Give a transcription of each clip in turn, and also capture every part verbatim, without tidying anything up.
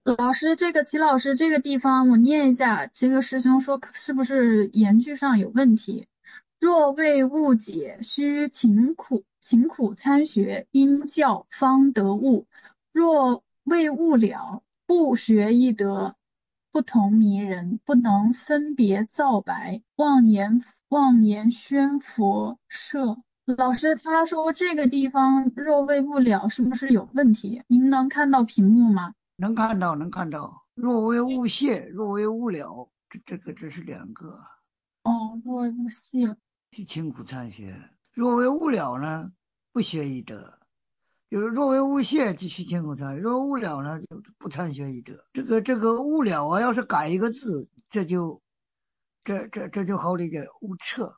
老师，这个齐老师这个地方我念一下，这个师兄说是不是言句上有问题？若为误解，须勤苦勤苦参学，因教方得悟。若为悟了，不学亦得。不同迷人，不能分别皂白，妄言妄言宣佛摄。老师他说这个地方若为悟了，是不是有问题？您能看到屏幕吗？ 能看到，能看到。若为误谢，若为误了，这这个这是两个， 哦，若为悟性。 去勤苦参学。若为误了呢，不学亦得。就是若为误谢，继续勤苦参学；若误了呢，就不参学亦得。这个这个误了啊，要是改一个字，这就这这这就好理解，误彻。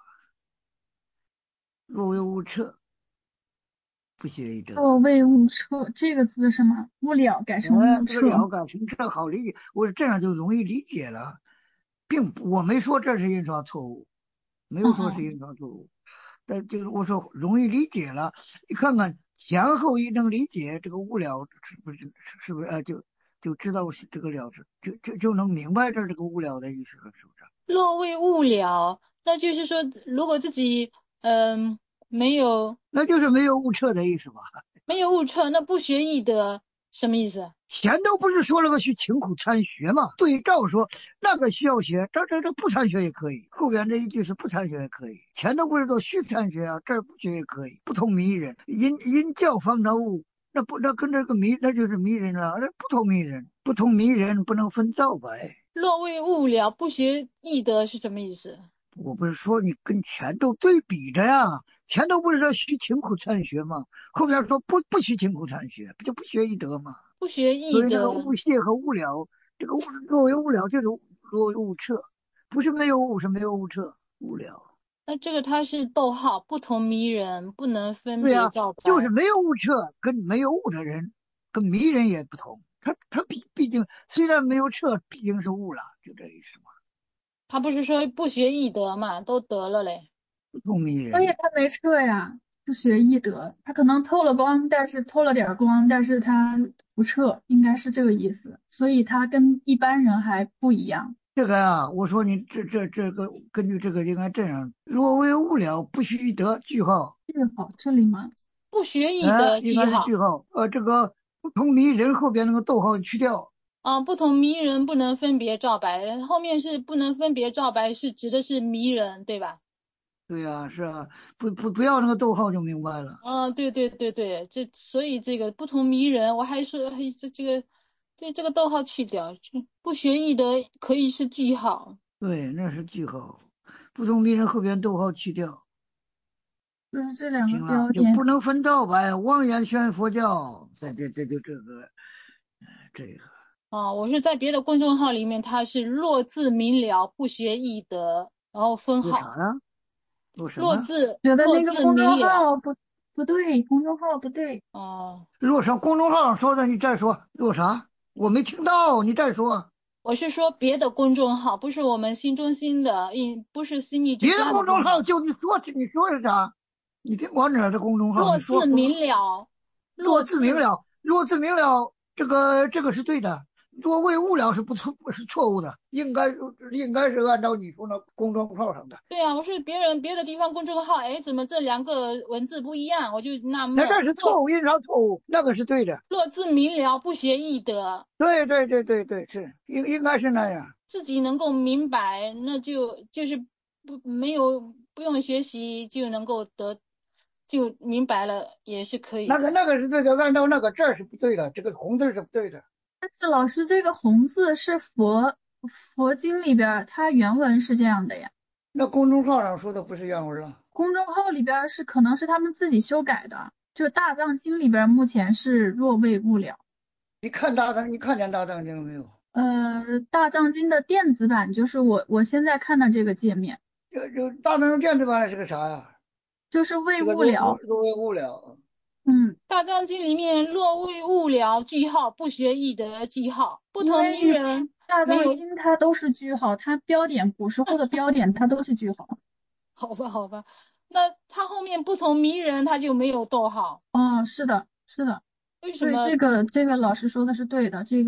若为误彻，不学亦得。 若为悟彻这个字是吗？悟了改成哎， 悟彻。 这个了改成这好理解，我说这样就容易理解了，并不我没说这是印刷错误，没有说是嗯嗯。 印刷错误，但就是我说容易理解了。你看看前后一能理解，这个物了是不是是不是呃就就知道这个了是就就就能明白这这个物了的意思了，是不是？ 若为悟了，那就是说，如果自己嗯、没有那就是没有误彻的意思吧？ 没有悟彻，那不学易得什么意思？ 前头不是说了个去勤苦参学嘛？对照说那个需要学，这这这不参学也可以。后边这一句是不参学也可以，前头不是说需参学啊，这儿不学也可以。不同迷人，因因教方得悟，那不那跟这个迷那就是迷人了，那不同迷人，不同迷人不能分皂白。 若为悟了，不学易得是什么意思？ 我不是说你跟前头对比着呀，前头不是说需勤苦参学吗？后边说不不需勤苦参学，不就不学一德吗？ 不学易所以这个得， 物谢和物了，这个物若为物了就是若为物彻，不是没有物，是没有物彻，物了。 那这个它是逗号，不同迷人，不能分别对呀、 皂白。 就是没有物彻跟没有物的人，跟迷人也不同。他他毕毕竟虽然没有彻，毕竟是物了，就这意思嘛。 他不是说不学易得嘛，都得了嘞。 不同迷所以人， 他没撤呀，不学易得。他可能透了光，但是透了点儿光，但是他不撤，应该是这个意思。所以他跟一般人还不一样。 这个啊，我说你这这这个根据这个应该这样：若为物了，不须得句号。 句号这里吗？ 不学易哎， 得应该是记号。 句号。呃，这个不同迷人后边那个逗号去掉。 啊，不同迷人不能分别照白，后面是不能分别照白，是指的是迷人，对吧？ 对呀、是啊，不不不要那个逗号就明白了。 嗯，对对对对，这所以这个不同迷人，我还说嘿这这个，对这个逗号去掉，就不学易得可以是记号。 对，那是句号，不同名人后边逗号去掉。 就是这两个行了， 标点。 就不能分道白，妄言宣佛教。这这这就这个，呃这个啊，我是在别的公众号里面，它是落字明了，不学易得，然后分号， 有啥呀？有什么？ 落字觉得落字那个公众明了。 号不不对，公众号不对。 哦， 若上公众号上说的，你再说。若啥？我没听到，你再说。 我是说别的公众号，不是我们新中心的，因不是新密之别的家的公众号公众号。 就你说，你说是啥？你别管哪儿的公众号，你说。 落字明了，落弱智明字了，弱智明了，这个这个是对的。若为物了是不错，是错误的，应该应该是按照你说那公众号上的。 对啊，我是别人别的地方公众号，哎，怎么这两个文字不一样？我就纳那这闷。落是错误，印刷错误，那个是对的。 落字明了，不学易得， 对对对对对，是应应该是那样。 自己能够明白，那就就是不没有不用学习就能够得，就明白了，也是可以的。 那个那个是对的，按照那个这儿是不对的，这个红字是不对的。 但是老师，这个“红”字是佛佛经里边儿，它原文是这样的呀。 那公众号上说的不是原文啊？ 公众号里边儿是可能是他们自己修改的，就《大藏经》里边儿目前是若为物了。 你看大藏，你看见大藏经了没有？ 呃，《大藏经》的电子版就是我我现在看的这个界面， 就就大藏经电子版是个啥呀？ 就是为是个物了。 若若若为物了。 嗯， 大藏经里面若为物了句号，不学易得句号，不同因为迷人 《大没有。 藏经》它都是句号，它标点古时候的标点它都是句号。 好吧好吧，那它后面不同迷人它就没有逗号， 哦，是的，是的。 为什么？ 所以这个这个老师说的是对的，这个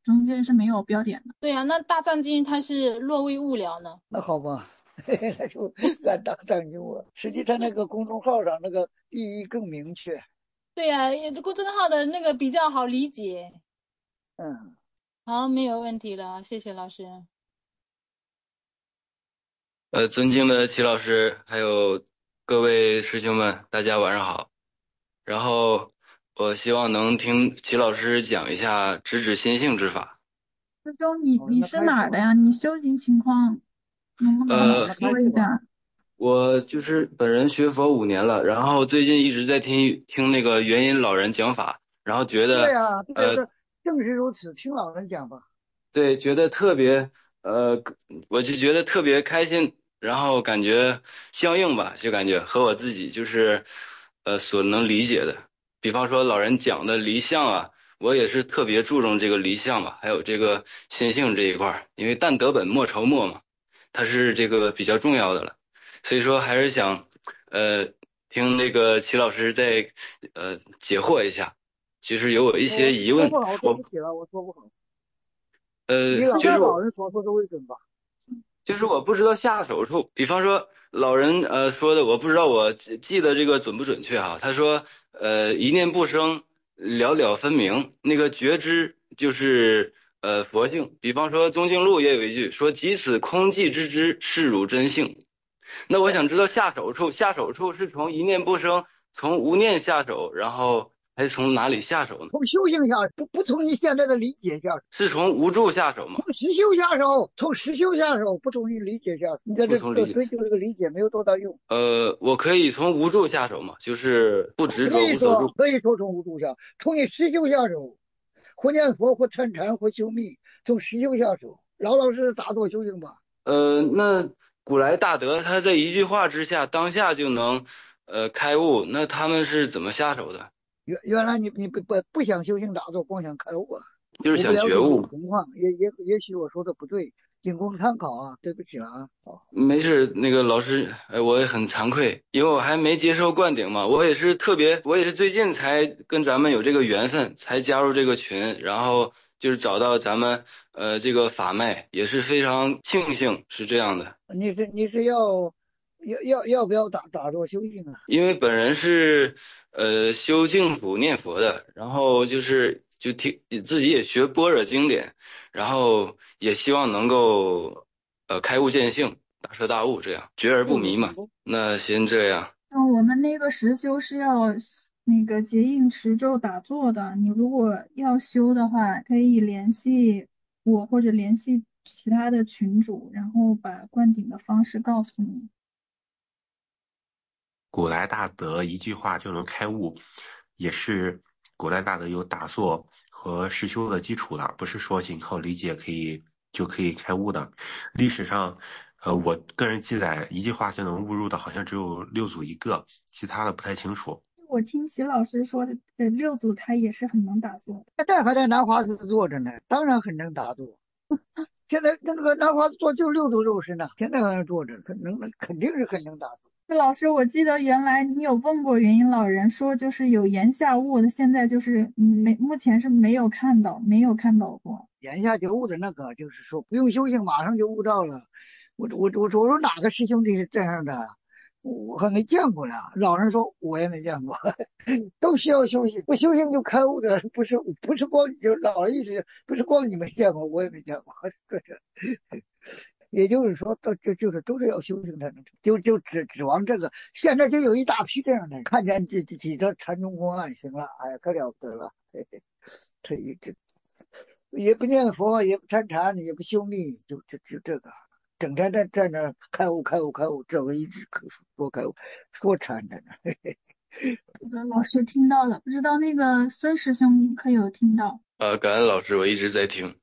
中间是没有标点的。 对呀、那大藏经它是若为物了呢？ 那好吧，那就按大上经我。实际他那个公众号上那个意义更明确。 对呀、公众号的那个比较好理解。 嗯， 好，没有问题了，谢谢老师。 呃，尊敬的齐老师，还有各位师兄们，大家晚上好。然后我希望能听齐老师讲一下直指心性之法。 师兄，你好， 你是那开始吧。 哪儿的呀？你修行情况能不好， 能呃， 那开始吧。 说一下？ 我就是本人学佛五年了，然后最近一直在听听那个元音老人讲法，然后觉得对呀，对呀， 呃这正是如此。听老人讲吧。 对，觉得特别，呃，我就觉得特别开心，然后感觉相应吧，就感觉和我自己就是，呃，所能理解的。比方说老人讲的离相啊，我也是特别注重这个离相吧，还有这个心性这一块儿，因为但得本末朝末嘛，它是这个比较重要的了。所以说还是想，呃，听那个齐老师再，呃，解惑一下。其实有我一些我疑问， 说不好，对不我起了，我说不好。 呃， 以老就是我。 照老人所说的为准吧。 就是我不知道下手处，比方说老人呃说的，我不知道我记记得这个准不准确哈。他说呃一念不生，了了分明，那个觉知就是呃佛性。比方说宗经录也有一句说即此空寂之知，是汝真性。那我想知道下手处，下手处是从一念不生，从无念下手，然后还是从哪里下手呢？ 从修行下，不不从你现在的理解下手， 是从无助下手吗？ 从实修下手，从实修下手，不从你理解下手。你在这这不从理解。 追究这个理解没有多大用。 呃，我可以从无助下手嘛，就是不执可着， 以说， 无所住。 可以说从无助下，从你实修下手，或念佛，或参禅，或修密，从实修下手，老老实实打坐修行吧。 呃，那古来大德他在一句话之下，当下就能呃开悟，那他们是怎么下手的？ 原原来你你不不不想修行打坐，光想开悟啊。 就是想我不了解你的觉悟。 情况，也也也许我说的不对，仅供参考啊，对不起了啊。好， 没事，那个老师，呃，我也很惭愧，因为我还没接受灌顶嘛，我也是特别，我也是最近才跟咱们有这个缘分，才加入这个群，然后就是找到咱们呃这个法脉，也是非常庆幸是这样的。 你是你是要要要要不要打打坐修行啊？ 因为本人是呃修净土念佛的，然后就是就听自己也学般若经典，然后也希望能够呃开悟见性，大彻大悟，这样觉而不迷嘛。那先这样。 嗯，我们那个实修是要那个结印持咒打坐的。你如果要修的话，可以联系我或者联系其他的群主，然后把灌顶的方式告诉你。 古来大德一句话就能开悟，也是古代大德有打坐和实修的基础的，不是说仅靠理解可以就可以开悟的。历史上，呃，我个人记载一句话就能悟入的，好像只有六祖一个，其他的不太清楚。 我听齐老师说的，呃，六祖他也是很能打坐的。 现在还在南华寺坐着呢，当然很能打坐。现在那个南华寺坐就六祖肉身呢，现在还在坐着，他能肯定是很能打坐。 这老师，我记得原来你有问过元音老人，说就是有言下悟的，现在就是嗯没，目前是没有看到，没有看到过。 眼下觉悟的那个，就是说不用修行，马上就悟到了。我我我说我说哪个师兄弟是这样的？我还没见过呢。老人说我也没见过，都需要修行，不修行就开悟的人，不是不是光就老的意思，不是光你没见过，我也没见过，这是。也就是说，都就就是都是要修行才能成，就就指指望这个。现在就有一大批这样的人，看见几几几个禅宗公案，行了，哎呀，可了不得了，嘿嘿，这一这也不念佛，也不参禅，也不修密，就就就这个，整天在在那开悟开悟开悟，这个一直说开悟，说禅在那。嘿嘿。 这个老师听到了，不知道那个孙师兄可有听到？ 呃，感恩老师，我一直在听。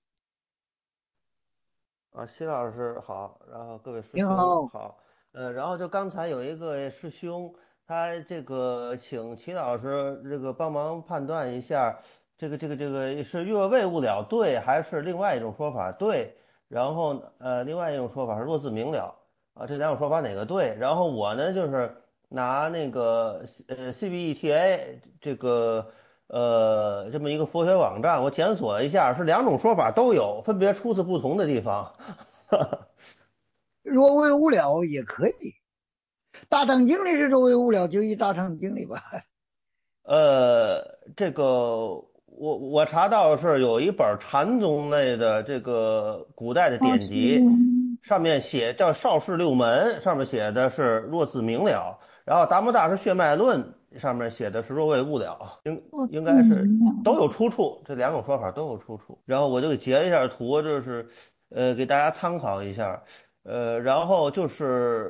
啊，谢老师好，然后各位师您好。 兄好，呃，然后就刚才有一个师兄，他这个请齐老师这个帮忙判断一下，这个这个这个是越位误了对，还是另外一种说法对？然后呃，另外一种说法是若自明了啊，这两种说法哪个对？然后我呢就是拿那个呃 C B E T A 这个呃这么一个佛学网站，我检索了一下，是两种说法都有，分别出自不同的地方。 若为无了也可以，大藏经里是若为无了，就以大藏经里吧。 呃，这个我我查到是有一本禅宗类的这个古代的哦， 典是六籍，上面写叫《邵氏六门》，上面写的是若自明了，然后《达摩大师血脉论》上面写的是若为悟了，应若自应该是明了。 都有出处，这两种说法都有出处。然后我就给截了一下图，就是呃给大家参考一下。呃，然后就是，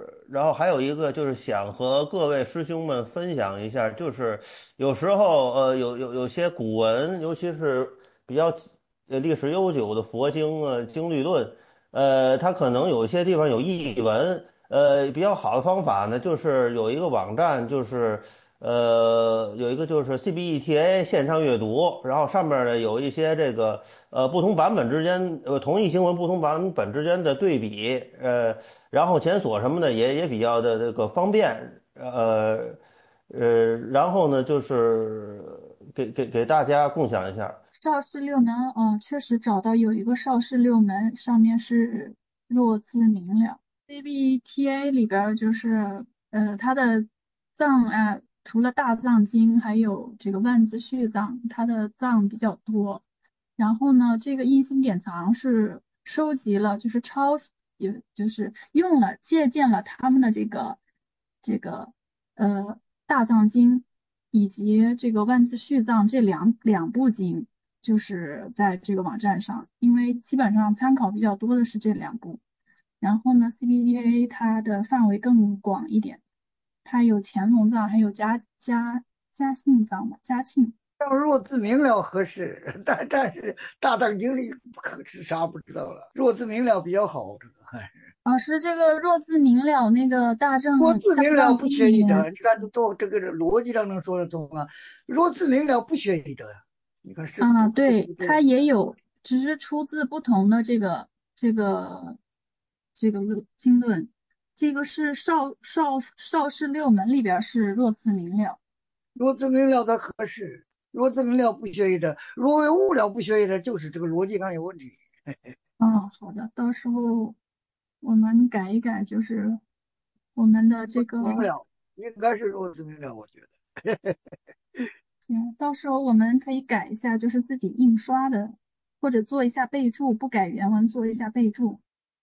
然后还有一个就是想和各位师兄们分享一下，就是有时候呃有有有些古文，尤其是比较呃历史悠久的佛经啊经律论，呃，它可能有一些地方有译文，呃，比较好的方法呢，就是有一个网站，就是呃有一个就是 C B E T A 线上阅读，然后上面呢有一些这个。呃，不同版本之间，呃，同一新闻不同版本之间的对比，呃，然后检索什么的也也比较的这个方便，呃，呃，然后呢，就是给给给大家共享一下。 邵氏六门，哦，确实找到有一个邵氏六门，上面是若自明了。C B T A 里边儿就是呃，它的藏呃，除了大藏经，还有这个万字序藏，它的藏比较多。然后呢，这个印心典藏是收集了，就是抄袭，也就是用了借鉴了他们的这个这个呃大藏经以及这个万字序藏这两两部经。就是在这个网站上，因为基本上参考比较多的是这两部。然后呢，C B D A 它的范围更广一点，它有乾隆藏，还有嘉嘉嘉庆藏嘛，嘉庆。 要若自明了合适，但但是大藏经里可是啥不知道了。若自明了比较好，这个还是老师，这个若自明了那个大正若自大明了不藏经里面缺一折。你看，做这个逻辑上能说得通啊。若自明了不缺一折呀。你看是不啊， 是不对，它是这样？ 也有，只是出自不同的这个这个这个论经论。这个是邵邵邵氏六门里边是若自明了。 若自明了才合适，若自明了不缺一折，若为物了不缺一折，就是这个逻辑上有问题。 哦，好的，到时候我们改一改，就是我们的这若自明个， 了应该是若自明了，我觉得。 行，到时候我们可以改一下，就是自己印刷的，或者做一下备注，不改原文，做一下备注。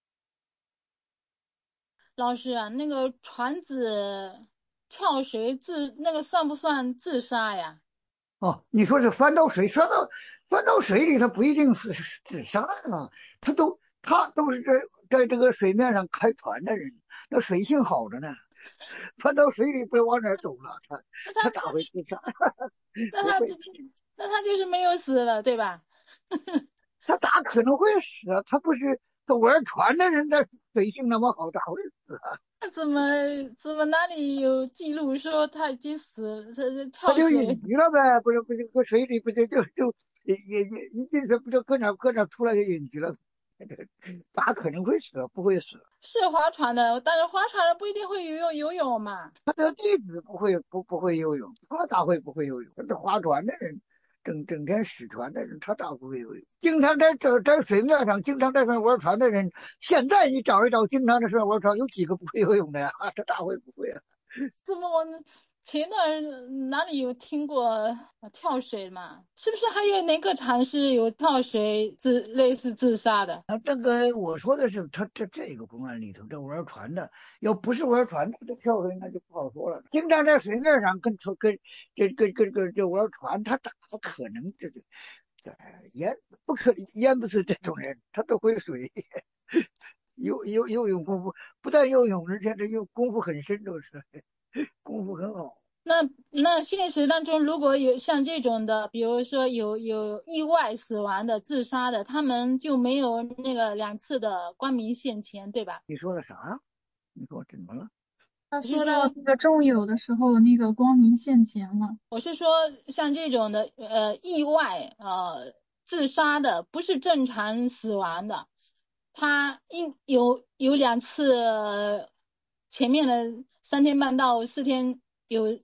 老师啊，那个船子跳水自那个算不算自杀呀？ 哦，你说是翻到水，翻到翻到水里，它不一定是是自杀啊，他都他都是在在这个水面上开船的人，那水性好着呢，翻到水里不知道往哪儿走了，他那他他咋会自杀？ 那他这不会， 那他就是没有死了，对吧？ 他咋可能会死啊？他不是他玩船的人，他水性那么好，咋会死啊？ 那怎么怎么哪里有记录说他已经死了？他他他就跳水。 隐居了呗，不是不是搁水里不就就就也也也一定是不就搁哪搁哪出来就隐居了？咋可能会死啊？不会死。 是划船的，但是划船的不一定会游泳游泳嘛。 他的弟子不会不不会游泳，他咋会不会游泳？他是划船的人，整整天使船的人，他咋不会游泳？经常在在在水面上，经常在上玩船的人，现在你找一找，经常在上玩船，有几个不会游泳的呀？他咋会不会啊？ 怎么我前段哪里有听过呃跳水嘛？是不是还有哪个禅师有跳水自类似自杀的？ 啊，这个我说的是他这这个公案里头，这玩船的，要不是玩船的，这跳水那就不好说了。经常在水面上跟跟这跟跟跟这玩船，他咋不可能这个这淹不可淹不死这种人，他都会水，游游游泳功夫不但游泳，而且这游功夫很深，都是功夫很好。 那那现实当中，如果有像这种的，比如说有有意外死亡的、自杀的，他们就没有那个两次的光明现前，对吧？ 你说的啥？你说怎么了？ 他我是说， 说到这个仲有的时候，那个光明现前了。 我是说，像这种的，呃，意外呃自杀的，不是正常死亡的，他应有有两次，前面的三天半到四天有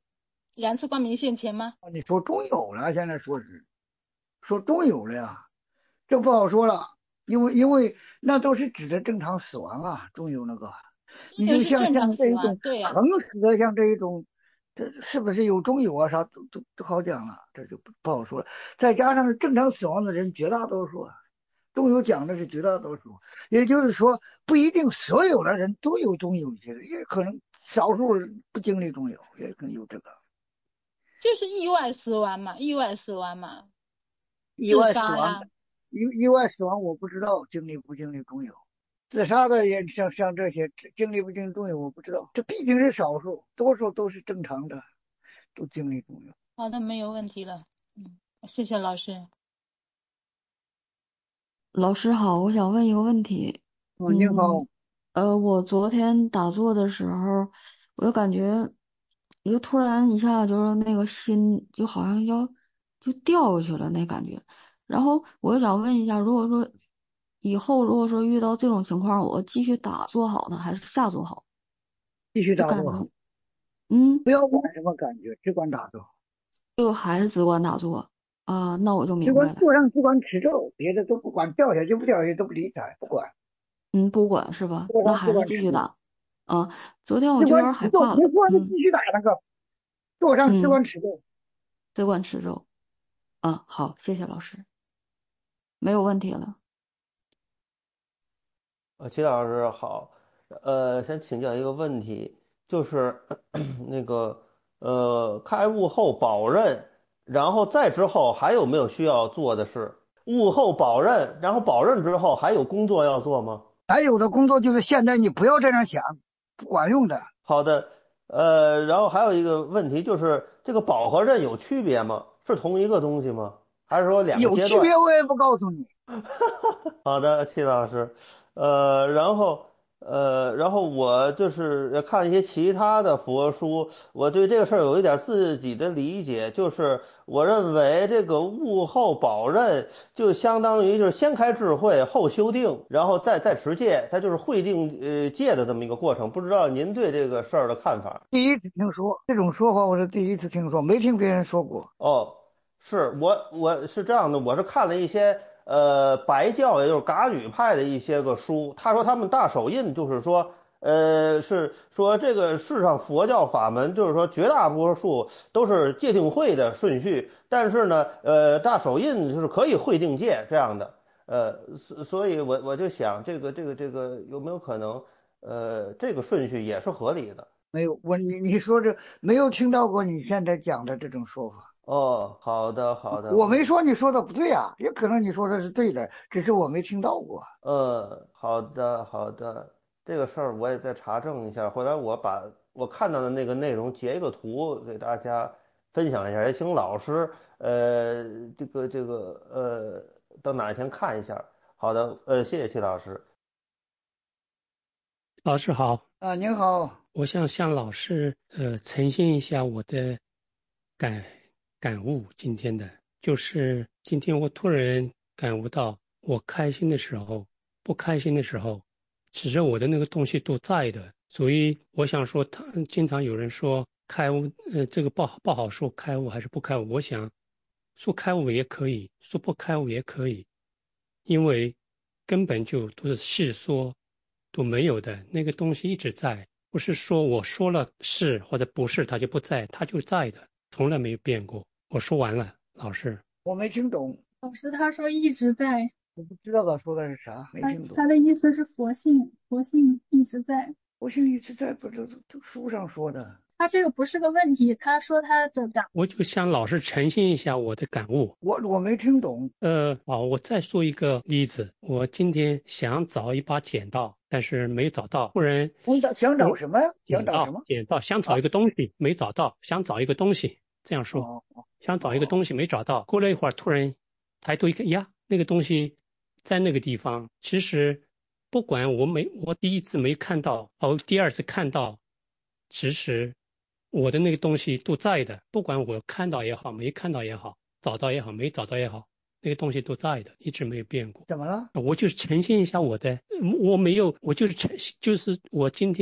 两次光明现前吗？ 你说中有了，现在说是说中有了呀，这不好说了，因为因为那都是指的正常死亡啊，中有那个，你中有就像是正常像这一种死亡，对呀、 横死像这一种，这是不是有中有啊？啥都都都好讲了，这就不不好说了。再加上正常死亡的人绝大多数啊，中有讲的是绝大多数，也就是说不一定所有的人都有中有些，也可能少数人不经历中有，也可能有这个就是意外死亡嘛，意外死亡嘛， 意自外死亡。 杀呀。 意意外死亡我不知道经历不经历中有，自杀的也像像这些经历不经历中有我不知道，这毕竟是少数，多数都是正常的，都经历中有。 好的，没有问题了。嗯，谢谢老师。 老师好，我想问一个问题。 哦，您嗯， 好。 呃，我昨天打坐的时候，我就感觉，我就突然一下就是那个心就好像要就掉下去了那感觉。然后我就想问一下，如果说以后如果说遇到这种情况，我继续打坐好呢，还是下坐好？ 继续就感觉， 打坐好， 嗯， 不要管什么感觉，只管打坐， 就还是只管打坐啊，那我就只明白了。 管坐上，只管持咒，别的都不管，掉下去不掉下去都不理睬，不管， 嗯，不管是吧？ 坐上只那还是管持咒， 继续打。啊，昨天我只就有点管持咒， 害怕了。 别说是嗯继续打那个，坐上只嗯。 管持咒。 只管吃肉。啊，好，谢谢老师，没有问题了。 呃，齐老师好，呃，想请教一个问题，就是那个呃，开悟后保任，然后再之后还有没有需要做的事？悟后保任，然后保任之后还有工作要做吗？ 还有的工作就是现在你不要这样想，不管用的。 好的，呃，然后还有一个问题就是这个保和任有区别吗？是同一个东西吗？还是说两个有区阶段？ 别我也不告诉你。 好的，齐老师，呃，然后呃，然后我就是看一些其他的佛书，我对这个事儿有一点自己的理解，就是我认为这个悟后保任就相当于就是先开智慧后修定，然后再再持戒，它就是会定呃戒的这么一个过程。不知道您对这个事儿的看法？ 第一次听说这种说法，我是第一次听说，没听别人说过。 哦，是我我是这样的，我是看了一些呃白教，也就是噶举派的一些个书，他说他们大手印就是说，呃是说这个世上佛教法门就是说绝大多数都是戒定慧的顺序，但是呢，呃大手印就是可以会定戒这样的，呃所所以我我就想这个这个这个有没有可能，呃这个顺序也是合理的？ 没有，我你你说这没有听到过你现在讲的这种说法。 哦，好的好的， 我没我。 说你说的不对啊，也可能你说的是对的，只是我没听到过。 呃，好的，好的，这个事儿我也再查证一下，回来我把我看到的那个内容截一个图给大家分享一下，也请老师，呃，这个这个呃，到哪一天看一下。好的，呃，谢谢齐老师。 老师好， 啊，您好。 我想向老师呃呈现一下我的感感悟。今天的就是今天我突然感悟到，我开心的时候、不开心的时候，其实我的那个东西都在的。所以我想说，他经常有人说开悟，呃，这个不好不好说开悟还是不开悟。我想说开悟也可以，说不开悟也可以，因为根本就都是细说。都没有的，那个东西一直在，不是说我说了是或者不是，它就不在，它就在的，从来没有变过。我说完了，老师。 我没听懂。 老师他说一直在， 我不知道他说的是啥，没他听懂。 他的意思是佛性，佛性一直在。 我心里一直在，不知道都书上说的。 他这个不是个问题，他说他的感， 我就向老师呈现一下我的感悟。 我我没听懂。 呃，好，我再说一个例子。我今天想找一把剪刀，但是没找到，忽然想找想找什么呀？想剪刀， 找什么？ 剪刀，想找啊？ 一个东西，没找到，想找一个东西，这样说， 哦哦想找一个哦东西没找到。过了一会儿，突然抬头一看，呀，那个东西在那个地方。其实不管我没，我第一次没看到，哦，第二次看到，其实我的那个东西都在的，不管我看到也好，没看到也好，找到也好，没找到也好，那个东西都在的，一直没有变过。 怎么了？ 我就是呈现一下我的，嗯我没有，我就是呈，就是我今天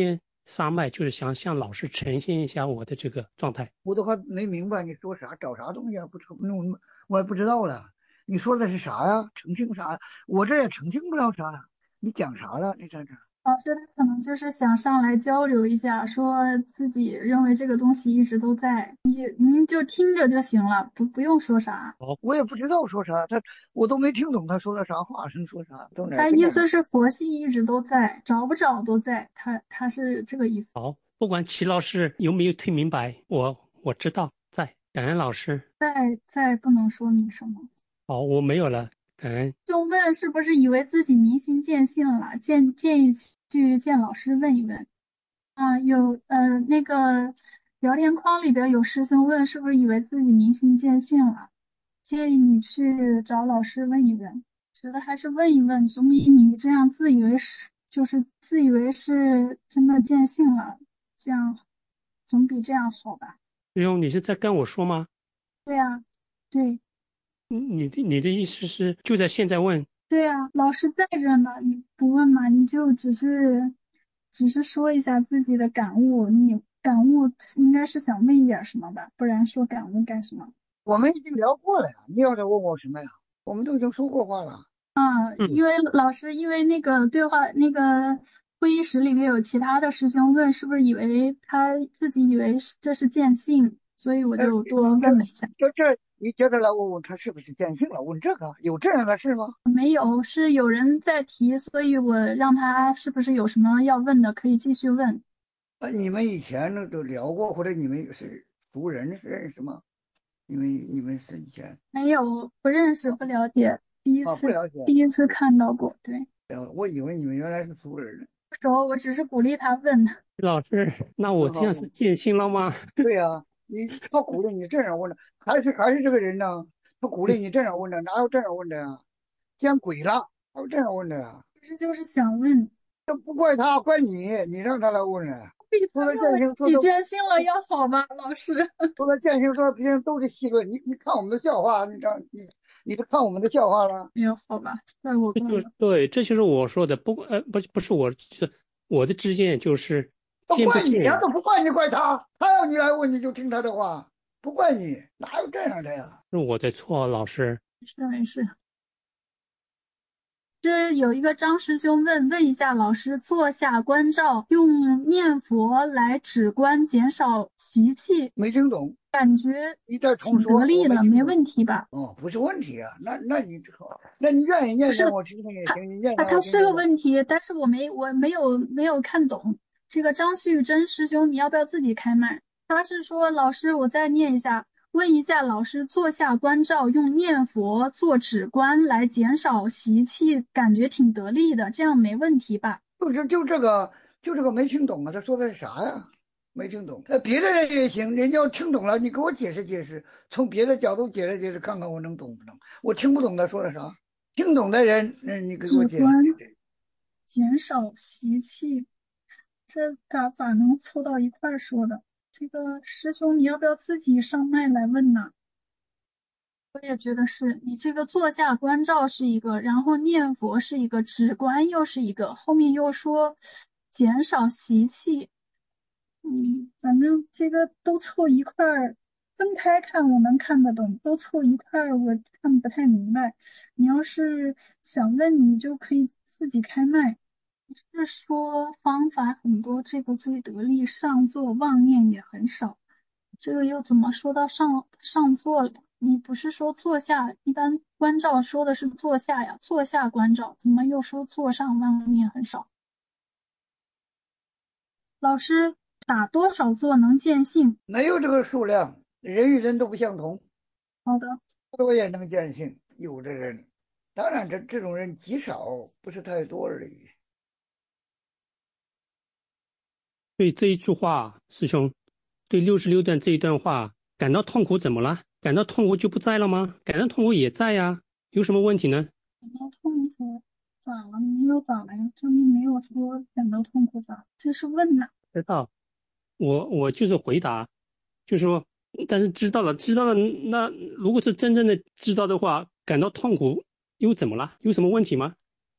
杀麦，就是想向老师呈现一下我的这个状态。 我都还没明白你说啥，找啥东西啊？不成，我我也不知道了。你说的是啥呀？澄清啥呀？我这也澄清不了啥呀。你讲啥了？你在这？ 老师他可能就是想上来交流一下，说自己认为这个东西一直都在，你就您就听着就行了，不不用说啥。 我也不知道说啥，他我都没听懂他说的啥话，能说啥？都哪他意思是佛系一直都在，找不找都在，他他是这个意思。 好，不管齐老师有没有听明白，我我知道在。感恩老师。 在在不能说明什么。 好，我没有了。感恩。 就问是不是以为自己明心见性了？建建议去见老师问一问。啊，有呃那个聊天框里边有师兄问是不是以为自己明心见性了？建议你去找老师问一问。觉得还是问一问，总比你这样自以为是，就是自以为是真的见性了，这样总比这样好吧？ 师兄，你是在跟我说吗？ 对啊，对。 你的你的意思是就在现在问？ 对啊，老师在这呢，你不问嘛？你就只是只是说一下自己的感悟，你感悟应该是想问一点什么吧？不然说感悟干什么？ 我们已经聊过了呀，你要再问我什么呀？我们都已经说过话了。 啊，因为老师，因为那个对话那个会议室里面有其他的师兄问，是不是以为他自己以为是这是见性，所以我就多问了一下。 就这，你接着来问问他是不是见性了？问这个有这样的事吗？ 没有，是有人在提，所以我让他是不是有什么要问的，可以继续问。 啊，你们以前那都聊过，或者你们是熟人认识吗？你们你们是以前没有，不认识，不了解，第一啊， 次不了解， 第一次看到过。对， 我以为你们原来是熟人呢。 不熟，我只是鼓励他问。 老师，那我这样是见性了吗？ 对呀、啊，你他鼓励你这样问的，还是还是这个人呢？他鼓励你这样问的，哪有这样问的呀？见鬼了，还有这样问的呀？ 其实就是想问， 这不怪他，怪你，你让他来问了。说的见性，说几的见性了要好吧，老师。 说的见性，说的别人都是戏论，你你看我们的笑话，你这你你都看我们的笑话了？ 哎呦，好吧，那我这就对，这就是我说的，不呃不不是我，是我的知见就是见不见。怪你呀，都不怪你，怪他，他要你来问，你就听他的话，不怪你，哪有这样的呀？ 是我的错，老师。 没事没事。这有一个张师兄问问一下老师，坐下观照，用念佛来止观，减少习气。 没听懂， 感觉你再重说。 挺得力了，没问题吧？ 哦，不是问题啊，那那你那你愿意念念我听听也行，你念他他是个问题，但是我没我没有没有看懂。这个张旭珍师兄，你要不要自己开麦？他是说老师，我再念一下。问一下老师，坐下观照，用念佛做止观来减少习气，感觉挺得力的，这样没问题吧？ 就是就这个就这个没听懂啊，他说的是啥呀？没听懂。呃，别的人也行，人家要听懂了，你给我解释解释，从别的角度解释解释，看看我能懂不懂？我听不懂他说的啥，听懂的人，那你给我解释解释。 减少习气，这咋咋能凑到一块说的？这个师兄，你要不要自己上麦来问呢？我也觉得是，你这个坐下观照是一个，然后念佛是一个，止观又是一个，后面又说减少习气。嗯，反正这个都凑一块儿，分开看我能看得懂，都凑一块儿我看不太明白。你要是想问，你就可以自己开麦。是说方法很多，这个最得力，上座妄念也很少。这个又怎么说到上上座了？你不是说坐下？一般观照说的是坐下呀，坐下观照，怎么又说坐上妄念很少？老师，打多少坐能见性？ 没有这个数量，人与人都不相同。 好的， 多也能见性，有的人，当然这这种人极少，不是太多而已。 对这一句话，师兄，对六十六段这一段话，感到痛苦怎么了？感到痛苦就不在了吗？感到痛苦也在呀，有什么问题呢？ 感到痛苦咋了？没有咋了呀？这边没有说感到痛苦咋，这是问呐。 知道，我我就是回答，就是说，但是知道了，知道了，那如果是真正的知道的话，感到痛苦又怎么了？有什么问题吗？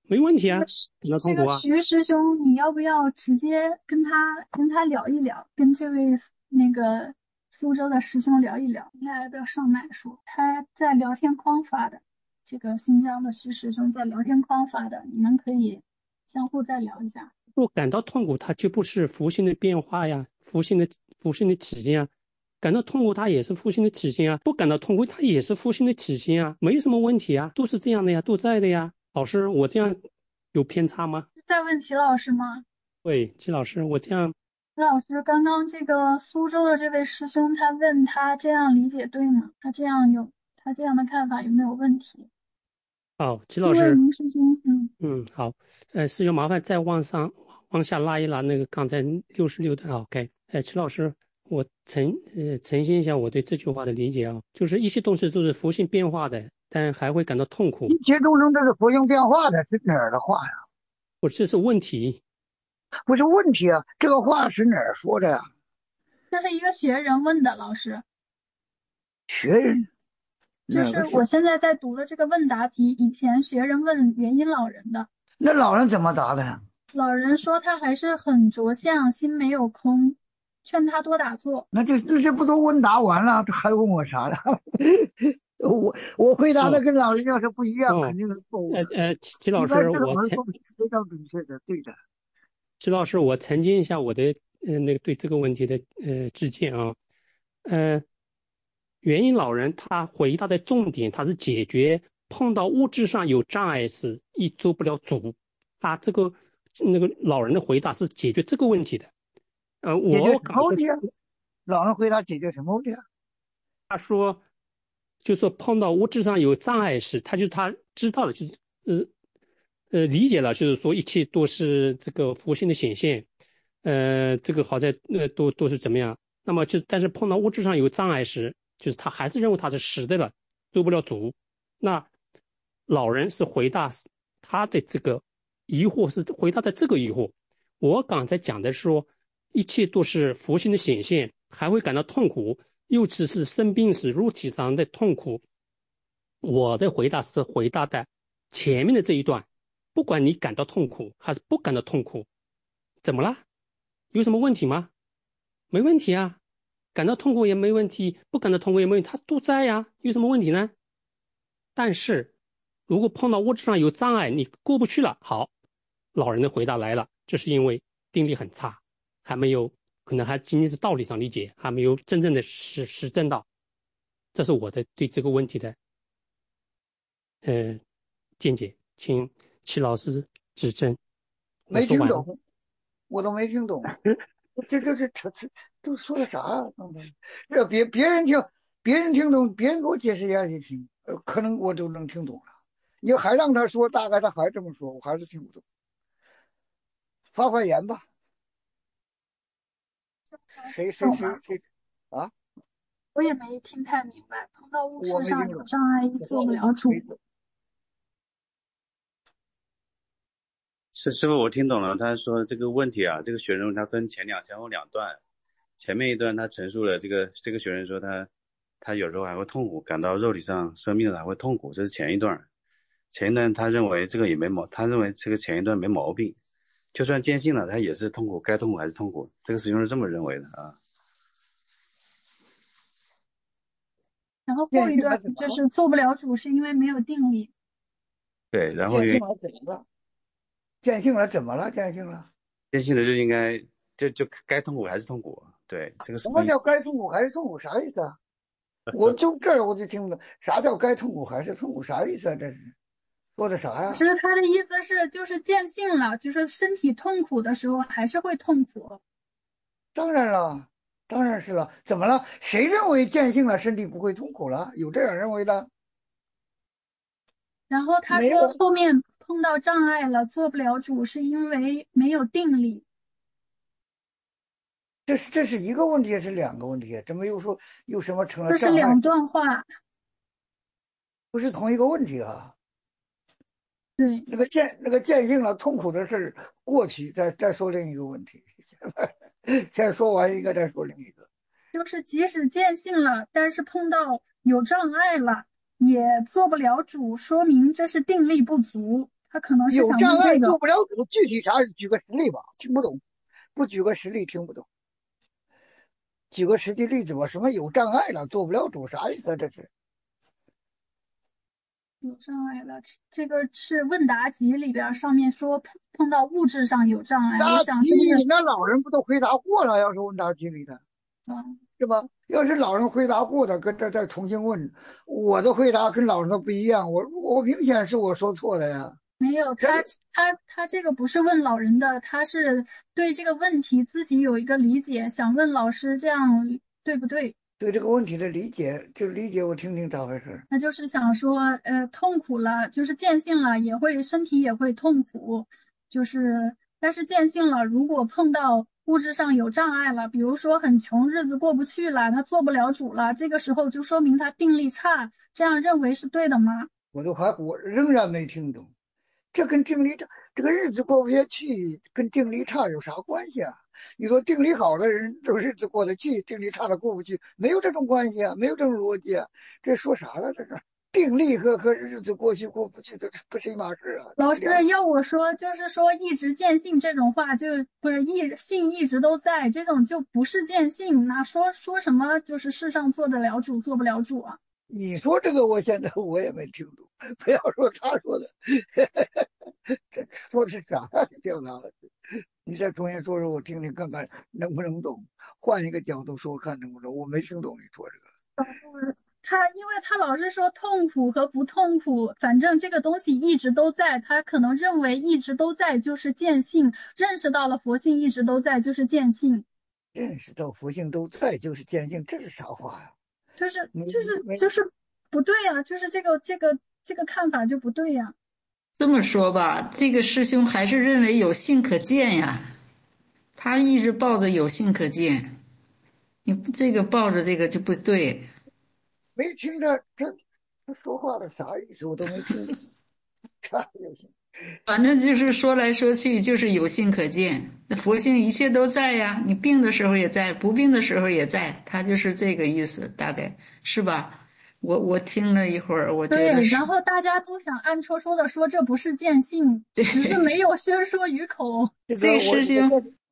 没问题啊， 这个徐感到这痛苦啊。 个徐师兄，你要不要直接跟他跟他聊一聊，跟这位那个苏州的师兄聊一聊？你俩要不要上麦说？他在聊天框发的，这个新疆的徐师兄在聊天框发的，你们可以相互再聊一下。 若感到痛苦，它就不是福性的变化呀，福性的福性的体现啊。感到痛苦，它也是福性的体现啊；不感到痛苦，它也是福性的体现啊，没什么问题啊，都是这样的呀，都在的呀。老师，我这样有偏差吗？ 再问齐老师吗？ 对，齐老师，我这样， 齐老师，刚刚这个苏州的这位师兄，他问他这样理解对吗？他这样有他这样的看法有没有问题？ 好，齐这位老师， 林师兄，嗯。 嗯，好，呃，师兄麻烦再往上往下拉一拉那个刚才六十六段啊，OK，呃，齐老师，我呈呃呈现一下我对这句话的理解啊，就是一切东西都是福性变化的，但还会感到痛苦， 一切众生都是佛性变化的，是哪儿的话呀？ 我这是问题。 不是问题啊，这个话是哪儿说的呀？ 这是一个学人问的，老师， 学人就是哪个学？ 我现在在读的这个问答题，以前学人问元音老人的， 那老人怎么答的呀？ 老人说他还是很着相，心没有空，劝他多打坐。 那这这这不都问答完了，这还问我啥了？我我回答的哦跟老人要是不一样， 哦， 肯定是错误的。 呃呃，齐老应该师， 是老人我曾说的是非常准确的，对的。 齐老师，我澄清一下我的呃那个对这个问题的呃知见啊，呃，元音老人他回答的重点，他是解决碰到物质上有障碍时一做不了主，他这个那个老人的回答是解决这个问题的。呃， 解决什我刚才么问题啊？老人回答解决什么问题啊？ 他说，就说碰到物质上有障碍时，他就他知道了，就是呃呃理解了，就是说一切都是这个佛性的显现，呃，这个好在呃都都是怎么样？那么就但是碰到物质上有障碍时，就是他还是认为他是实的了，做不了主。那老人是回答他的这个疑惑，是回答的这个疑惑。我刚才讲的是说，一切都是佛性的显现，还会感到痛苦。尤其是生病时肉体上的痛苦，我的回答是回答的前面的这一段，不管你感到痛苦还是不感到痛苦，怎么了？有什么问题吗？没问题啊，感到痛苦也没问题，不感到痛苦也没问题，它都在呀，有什么问题呢？但是如果碰到物质上有障碍，你过不去了，好，老人的回答来了，这是因为定力很差，还没有。可能还仅仅是道理上理解，还没有真正的实实证到，这是我的对这个问题的呃见解，请齐老师指正。 没听懂，我都没听懂，这这这这这都说的啥啊？这别别人听，别人听懂，别人给我解释一下也行，呃，可能我都能听懂了。你还让他说，大概他还这么说，我还是听不懂。发发言吧。谁谁谁谁啊？ 我也没听太明白，碰到物质上有我没听懂， 障碍，一做不了主。 师师傅，我听懂了。他说这个问题啊，这个学生他分前两前后两段，前面一段他陈述了这个这个学生说他他有时候还会痛苦，感到肉体上生病了还会痛苦，这是前一段。前一段他认为这个也没毛，他认为这个前一段没毛病，就算坚信了，他也是痛苦，该痛苦还是痛苦。这个师兄是这么认为的啊。 然后后一段就是做不了主，是因为没有定力。 对，然后坚信了怎么了？坚信了怎么了？坚信了， 坚信了就应该就就该痛苦还是痛苦。对，这个什么叫该痛苦还是痛苦？啥意思啊？我就这儿我就听不懂，啥叫该痛苦还是痛苦？啥意思啊？这是说的啥呀？ 其实他的意思是，就是见性了，就是身体痛苦的时候还是会痛苦。 当然了，当然是了。怎么了？谁认为见性了身体不会痛苦了？有这样认为的？ 然后他说后面碰到障碍了，做不了主，是因为没有定力。 这是这是一个问题，还是两个问题？怎么又说又什么成了这障碍？ 是两段话， 不是同一个问题啊。 对， 那个见那个见性了痛苦的事过去，再再说另一个问题。先说完一个，再说另一个。 就是即使见性了，但是碰到有障碍了，也做不了主，说明这是定力不足。 他可能是想有障碍问这个。 做不了主，具体啥？举个实例吧，听不懂，不举个实例听不懂。举个实际例子吧，什么有障碍了，做不了主，啥意思啊？这是有障碍了，这个是问答集里边上面说碰碰到物质上有障碍，我答题， 想这是。 那老人不都回答过了？要是问答题里的， 嗯， 是吧？要是老人回答过的，跟这再重新问，我的回答跟老人的不一样，我我明显是我说错的呀。 没有， 这他他他这个不是问老人的，他是对这个问题自己有一个理解，想问老师这样对不对？ 对这个问题的理解，就理解我听听咋回事。 那就是想说，呃，痛苦了，就是见性了，也会身体也会痛苦，就是但是见性了，如果碰到物质上有障碍了，比如说很穷，日子过不去了，他做不了主了，这个时候就说明他定力差，这样认为是对的吗？ 我都还我仍然没听懂。这跟定力差，这个日子过不下去，跟定力差有啥关系啊？你说定力好的人，这个日子过得去；定力差的过不去，没有这种关系啊，没有这种逻辑啊。这说啥了？这是定力和和日子过去过不去，这不是一码事啊。 老师两要我说，就是说一直见性这种话，就不是一性一直都在，这种就不是见性。那说说什么就是世上做得了主，做不了主啊？ 你说这个，我现在我也没听懂。不要说他说的，这说的是啥呀？表达的，你再重新说说，我听听看看能不能懂。换一个角度说，看能不能。我没听懂你说这个。 他因为他老是说痛苦和不痛苦，反正这个东西一直都在，他可能认为一直都在就是见性，认识到了佛性一直都在就是见性， 认识到佛性都在就是见性，这是啥话呀？ 就是没就是没就是不对呀、就是这个这个这个看法就不对呀、 这么说吧，这个师兄还是认为有性可见呀，他一直抱着有性可见，你这个抱着这个就不对。 没听着这他说话的啥意思，我都没听懂。啥有性？ 反正就是说来说去就是有性可见，那佛性一切都在呀，你病的时候也在，不病的时候也在，他就是这个意思，大概是吧？我我听了一会儿，我觉得对， 是。 然后大家都想暗戳戳的说这不是见性，只是没有宣说于口。 这个这个我师兄， 我在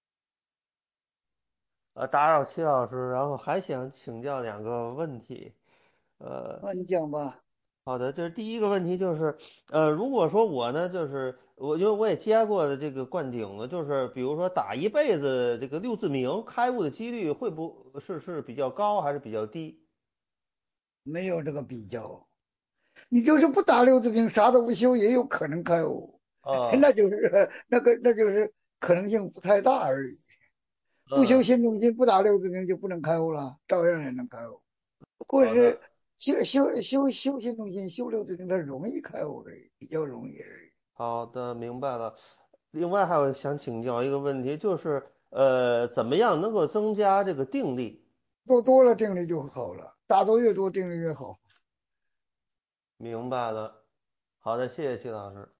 呃，打扰齐老师，然后还想请教两个问题。呃， 啊，你讲吧。 好的，就是第一个问题就是，呃，如果说我呢，就是我因为我也接过的这个灌顶呢，就是比如说打一辈子这个六字明开悟的几率会不是是比较高还是比较低？ 没有这个比较，你就是不打六字经，啥都不修，也有可能开悟， 呃那就是那个那就是可能性不太大而已。不修呃， 心中心，不打六字经就不能开悟了，照样也能开悟。或者是好的。 修修修修心中心，修六字经，它容易开悟而已，比较容易而已。 好的，明白了。另外还有想请教一个问题，就是呃，怎么样能够增加这个定力？ 做多了定力就好了，打坐越多定力越好。 明白了。好的，谢谢谢老师。